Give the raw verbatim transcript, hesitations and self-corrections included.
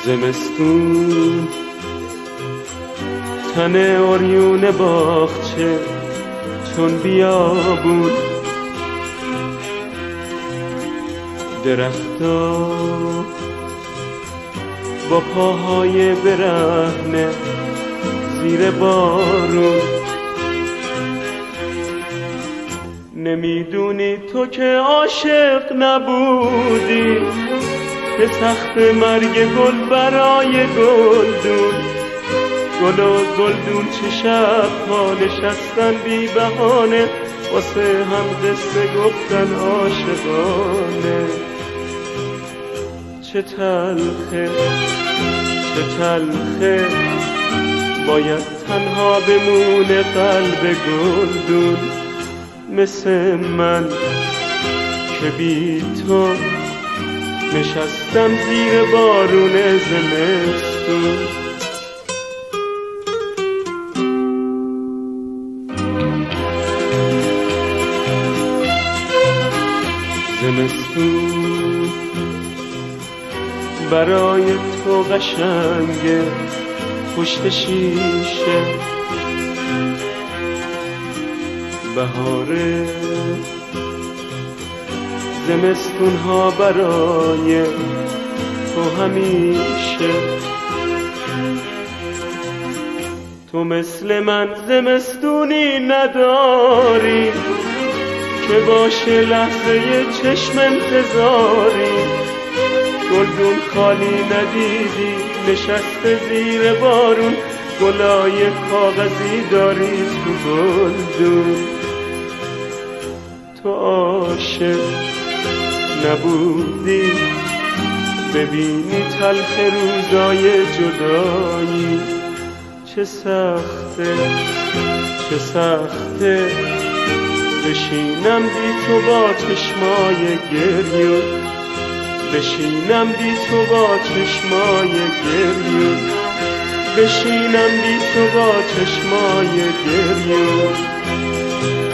زمستون تن عریون باغچه چون بیابون، درختا با پاهای برهنه زیر بارون. نمیدونی تو که عاشق نبودی که سخت مرگ گل برای گلدون. گل و گلدون چه شب‌ها نشستن بی بهانه واسه هم قصه گفتن عاشقانه. چه تلخه چه تلخه باید تنها بمونه قلب گلدون، مثل من که بی تو نشستم زیر بارون زمستون. زمستون برای تو قشنگه پشت شیشه، بهاره زمستون ها برای تو همیشه. تو مثل من زمستونی نداری که باشه لحظه چشم انتظاری. گلدون خالی ندیدی نشسته زیر بارون، گلای کاغذی داری تو گلدون. تو عاشق نبودی ببینی تلخ روزای جدایی. چه سخته چه سخته بشینم بی تو با چشمای گریون، بشینم بی تو با چشمای گریون، بشینم بی تو با چشمای گریون.